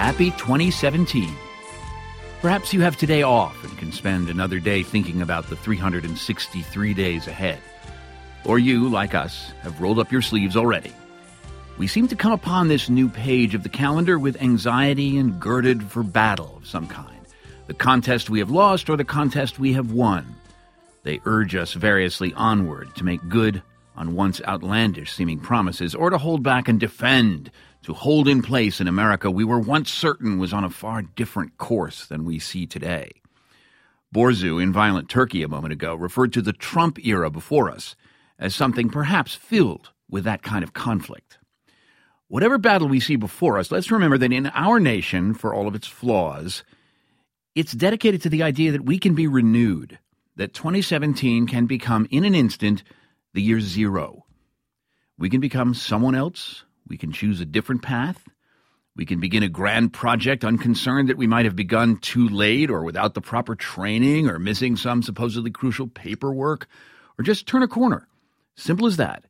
Happy 2017. Perhaps you have today off and can spend another day thinking about the 363 days ahead. Or you, like us, have rolled up your sleeves already. We seem to come upon this new page of the calendar with anxiety and girded for battle of some kind. The contest we have lost or the contest we have won. They urge us variously onward to make good on once outlandish-seeming promises, or to hold back and defend, to hold in place in America we were once certain was on a far different course than we see today. Borzu, in Violent Turkey a moment ago, referred to the Trump era before us as something perhaps filled with that kind of conflict. Whatever battle we see before us, let's remember that in our nation, for all of its flaws, it's dedicated to the idea that we can be renewed, that 2017 can become, in an instant, the year zero. We can become someone else. We can choose a different path. We can begin a grand project unconcerned that we might have begun too late or without the proper training or missing some supposedly crucial paperwork, or just turn a corner. Simple as that.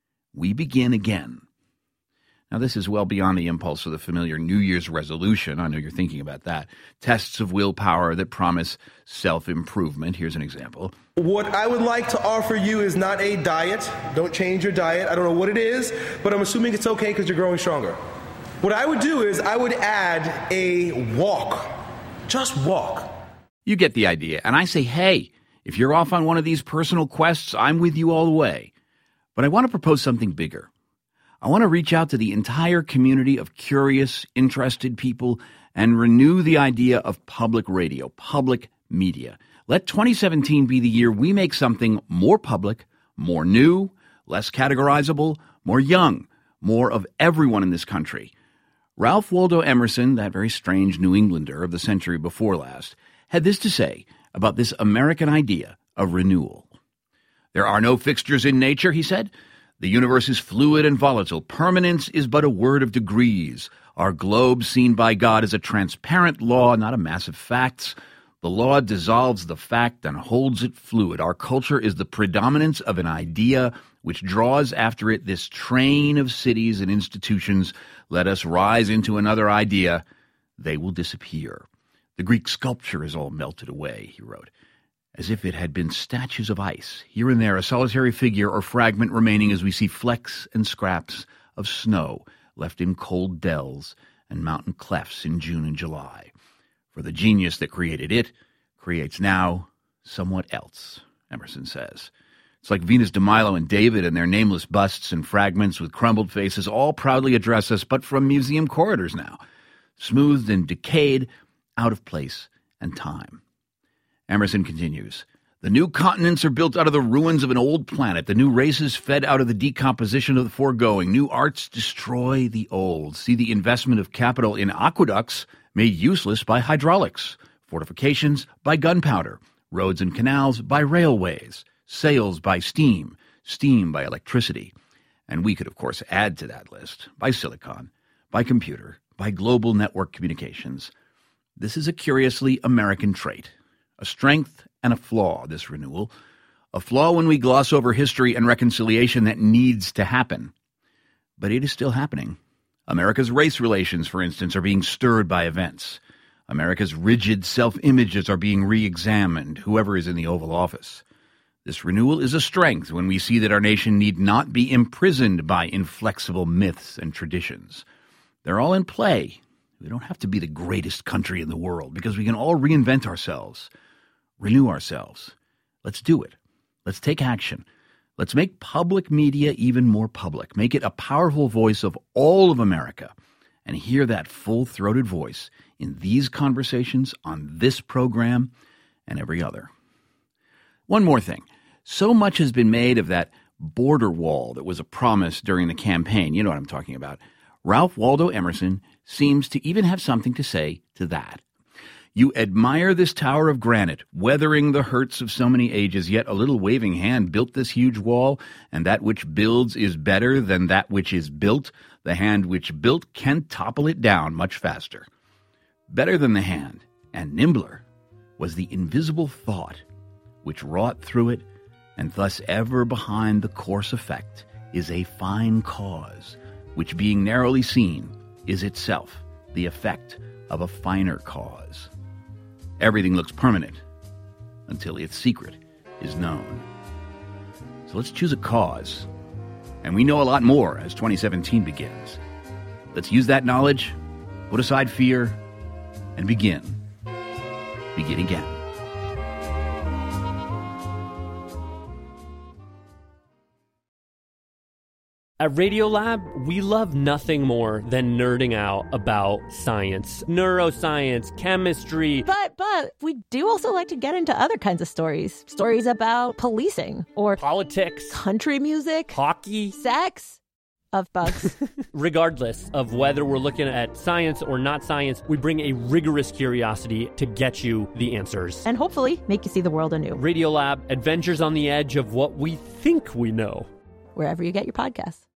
We begin again. Now, this is well beyond the impulse of the familiar New Year's resolution. I know you're thinking about that. Tests of willpower that promise self-improvement. Here's an example. What I would like to offer you is not a diet. Don't change your diet. I don't know what it is, but I'm assuming it's okay because you're growing stronger. What I would do is I would add a walk. Just walk. You get the idea. And I say, hey, if you're off on one of these personal quests, I'm with you all the way. But I want to propose something bigger. I want to reach out to the entire community of curious, interested people and renew the idea of public radio, public media. Let 2017 be the year we make something more public, more new, less categorizable, more young, more of everyone in this country. Ralph Waldo Emerson, that very strange New Englander of the century before last, had this to say about this American idea of renewal. There are no fixtures in nature, he said. The universe is fluid and volatile. Permanence is but a word of degrees. Our globe, seen by God, is a transparent law, not a mass of facts. The law dissolves the fact and holds it fluid. Our culture is the predominance of an idea which draws after it this train of cities and institutions. Let us rise into another idea. They will disappear. The Greek sculpture is all melted away, he wrote, as if it had been statues of ice, here and there a solitary figure or fragment remaining as we see flecks and scraps of snow left in cold dells and mountain clefts in June and July. For the genius that created it creates now somewhat else, Emerson says. It's like Venus de Milo and David and their nameless busts and fragments with crumbled faces all proudly address us, but from museum corridors now, smoothed and decayed, out of place and time. Emerson continues, the new continents are built out of the ruins of an old planet. The new races fed out of the decomposition of the foregoing. New arts destroy the old. See the investment of capital in aqueducts made useless by hydraulics, fortifications by gunpowder, roads and canals by railways, sails by steam, steam by electricity. And we could, of course, add to that list by silicon, by computer, by global network communications. This is a curiously American trait. A strength and a flaw, this renewal. A flaw when we gloss over history and reconciliation that needs to happen. But it is still happening. America's race relations, for instance, are being stirred by events. America's rigid self-images are being re-examined, whoever is in the Oval Office. This renewal is a strength when we see that our nation need not be imprisoned by inflexible myths and traditions. They're all in play. We don't have to be the greatest country in the world because we can all reinvent ourselves. Renew ourselves. Let's do it. Let's take action. Let's make public media even more public. Make it a powerful voice of all of America. And hear that full-throated voice in these conversations, on this program, and every other. One more thing. So much has been made of that border wall that was a promise during the campaign. You know what I'm talking about. Ralph Waldo Emerson seems to even have something to say to that. You admire this tower of granite, weathering the hurts of so many ages, yet a little waving hand built this huge wall, and that which builds is better than that which is built. The hand which built can topple it down much faster. Better than the hand, and nimbler, was the invisible thought, which wrought through it, and thus ever behind the coarse effect is a fine cause, which being narrowly seen is itself the effect of a finer cause. Everything looks permanent until its secret is known. So let's choose a cause. And we know a lot more as 2017 begins. Let's use that knowledge, put aside fear, and begin. Begin again. At Radiolab, we love nothing more than nerding out about science, neuroscience, chemistry. But we do also like to get into other kinds of stories. Stories about policing or Politics, country music, hockey, sex, of bugs. Regardless of whether we're looking at science or not science, we bring a rigorous curiosity to get you the answers. And hopefully make you see the world anew. Radiolab, adventures on the edge of what we think we know. Wherever you get your podcasts.